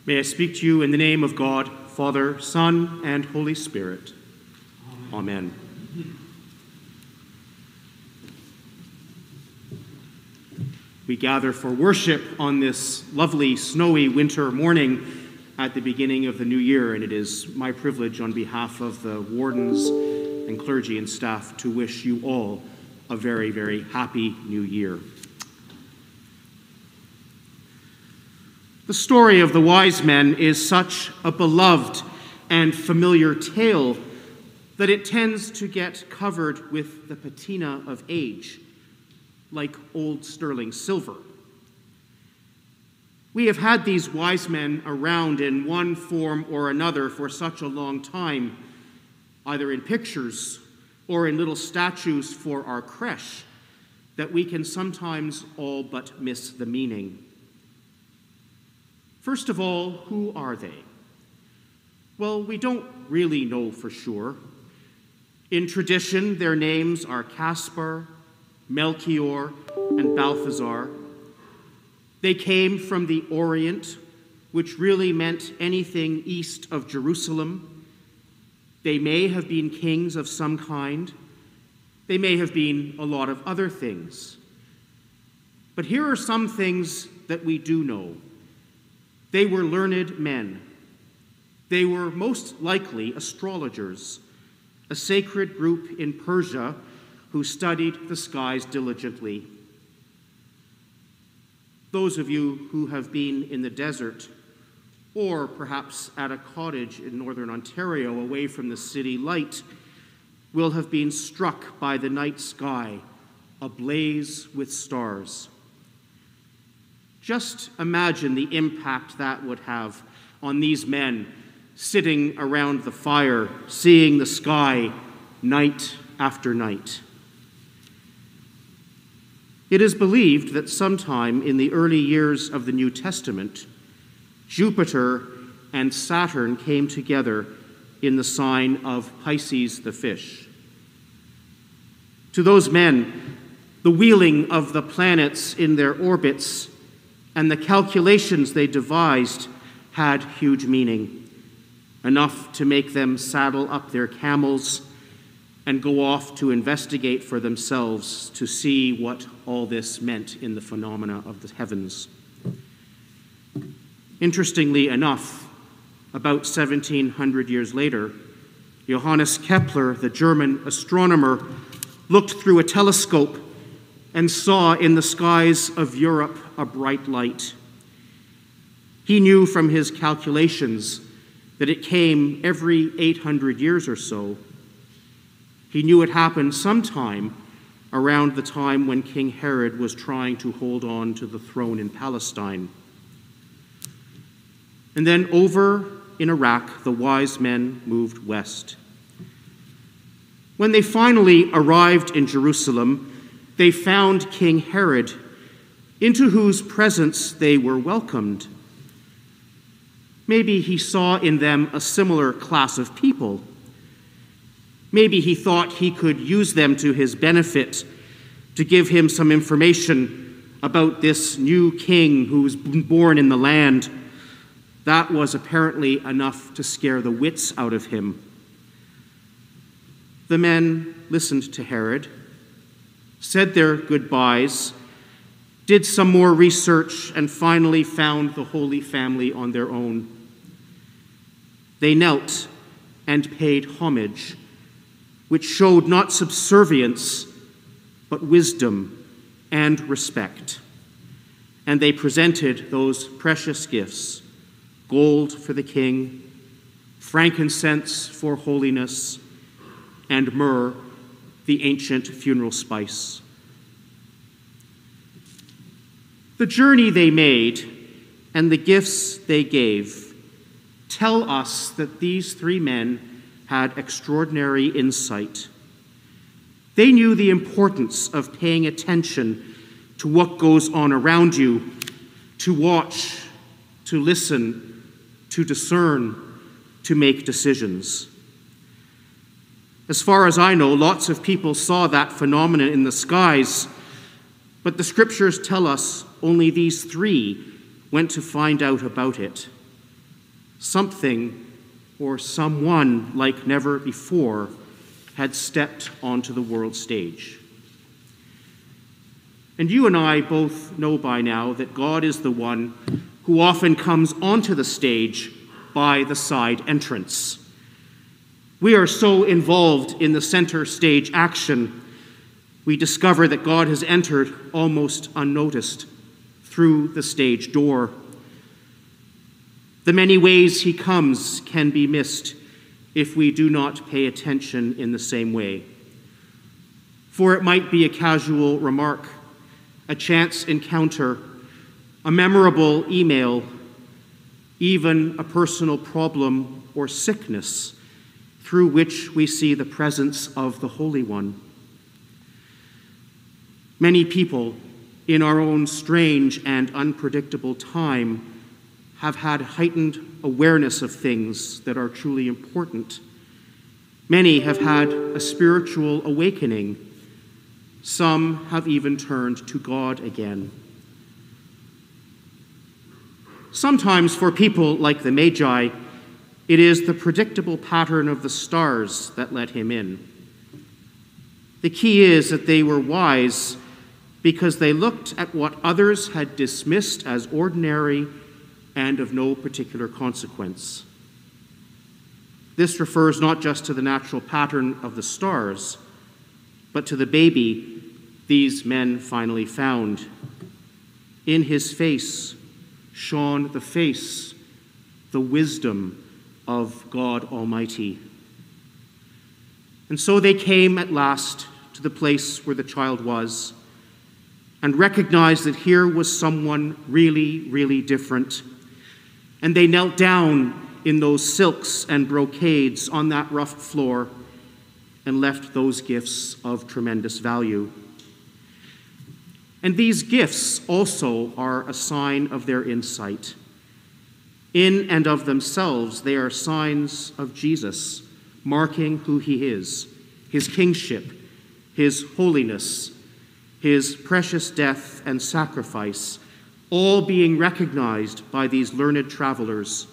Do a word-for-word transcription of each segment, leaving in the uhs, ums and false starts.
May I speak to you in the name of God, Father, Son, and Holy Spirit. Amen. Amen. We gather for worship on this lovely, snowy winter morning at the beginning of the new year, and it is my privilege on behalf of the wardens and clergy and staff to wish you all a very, very happy new year. The story of the wise men is such a beloved and familiar tale that it tends to get covered with the patina of age, like old sterling silver. We have had these wise men around in one form or another for such a long time, either in pictures or in little statues for our creche, that we can sometimes all but miss the meaning. First of all, who are they? Well, we don't really know for sure. In tradition, their names are Caspar, Melchior, and Balthazar. They came from the Orient, which really meant anything east of Jerusalem. They may have been kings of some kind. They may have been a lot of other things. But here are some things that we do know. They were learned men. They were most likely astrologers, a sacred group in Persia who studied the skies diligently. Those of you who have been in the desert, or perhaps at a cottage in northern Ontario away from the city light, will have been struck by the night sky, ablaze with stars. Just imagine the impact that would have on these men sitting around the fire, seeing the sky night after night. It is believed that sometime in the early years of the New Testament, Jupiter and Saturn came together in the sign of Pisces the fish. To those men, the wheeling of the planets in their orbits and the calculations they devised had huge meaning, enough to make them saddle up their camels and go off to investigate for themselves to see what all this meant in the phenomena of the heavens. Interestingly enough, about seventeen hundred years later, Johannes Kepler, the German astronomer, looked through a telescope and saw in the skies of Europe a bright light. He knew from his calculations that it came every eight hundred years or so. He knew it happened sometime around the time when King Herod was trying to hold on to the throne in Palestine. And then over in Iraq, the wise men moved west. When they finally arrived in Jerusalem, they found King Herod, into whose presence they were welcomed. Maybe he saw in them a similar class of people. Maybe he thought he could use them to his benefit, to give him some information about this new king who was born in the land. That was apparently enough to scare the wits out of him. The men listened to Herod, said their goodbyes, did some more research, and finally found the Holy Family on their own. They knelt and paid homage, which showed not subservience, but wisdom and respect. And they presented those precious gifts: gold for the king, frankincense for holiness, and myrrh, the ancient funeral spice. The journey they made and the gifts they gave tell us that these three men had extraordinary insight. They knew the importance of paying attention to what goes on around you, to watch, to listen, to discern, to make decisions. As far as I know, lots of people saw that phenomenon in the skies, but the scriptures tell us only these three went to find out about it. Something or someone like never before had stepped onto the world stage. And you and I both know by now that God is the one who often comes onto the stage by the side entrance. We are so involved in the center stage action, we discover that God has entered almost unnoticed through the stage door. The many ways he comes can be missed if we do not pay attention in the same way. For it might be a casual remark, a chance encounter, a memorable email, even a personal problem or sickness through which we see the presence of the Holy One. Many people in our own strange and unpredictable time have had heightened awareness of things that are truly important. Many have had a spiritual awakening. Some have even turned to God again. Sometimes for people like the Magi, it is the predictable pattern of the stars that let him in. The key is that they were wise because they looked at what others had dismissed as ordinary and of no particular consequence. This refers not just to the natural pattern of the stars, but to the baby these men finally found. In his face shone the face, the wisdom of God Almighty. And so they came at last to the place where the child was and recognized that here was someone really, really different. And they knelt down in those silks and brocades on that rough floor and left those gifts of tremendous value. And these gifts also are a sign of their insight. In and of themselves, they are signs of Jesus, marking who he is, his kingship, his holiness, his precious death and sacrifice, all being recognized by these learned travelers.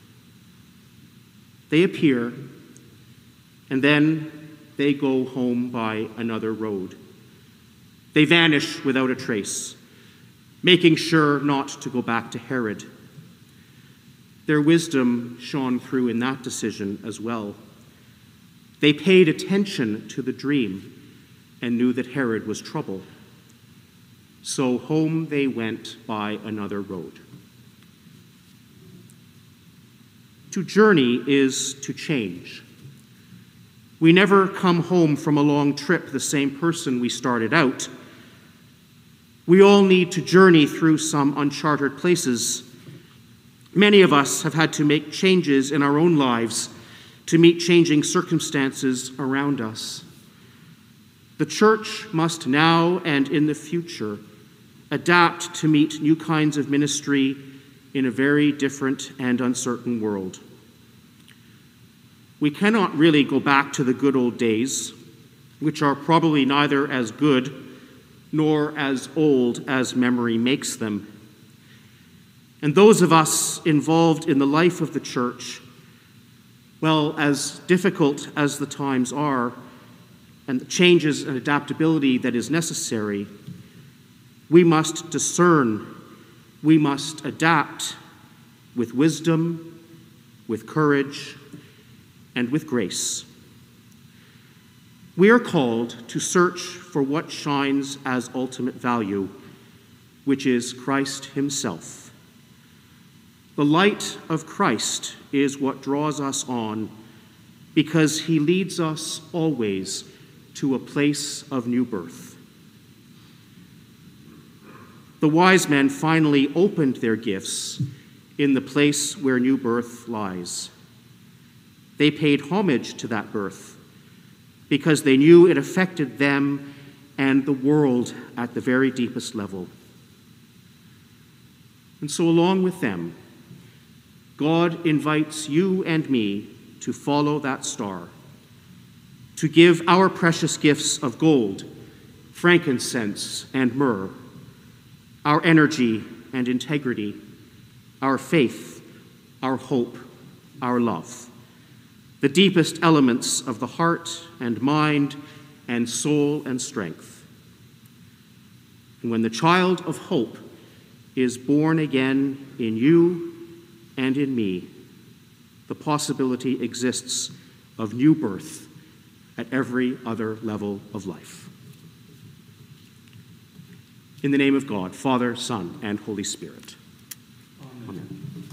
They appear, and then they go home by another road. They vanish without a trace, making sure not to go back to Herod. Their wisdom shone through in that decision as well. They paid attention to the dream and knew that Herod was trouble. So home they went by another road. To journey is to change. We never come home from a long trip the same person we started out. We all need to journey through some uncharted places. Many of us have had to make changes in our own lives to meet changing circumstances around us. The church must now and in the future adapt to meet new kinds of ministry in a very different and uncertain world. We cannot really go back to the good old days, which are probably neither as good nor as old as memory makes them. And those of us involved in the life of the church, well, as difficult as the times are, and the changes and adaptability that is necessary, we must discern, we must adapt with wisdom, with courage, and with grace. We are called to search for what shines as ultimate value, which is Christ himself. The light of Christ is what draws us on because he leads us always to a place of new birth. The wise men finally opened their gifts in the place where new birth lies. They paid homage to that birth because they knew it affected them and the world at the very deepest level. And so along with them, God invites you and me to follow that star, to give our precious gifts of gold, frankincense, and myrrh, our energy and integrity, our faith, our hope, our love, the deepest elements of the heart and mind and soul and strength. And when the child of hope is born again in you and in me, the possibility exists of new birth at every other level of life. In the name of God, Father, Son, and Holy Spirit.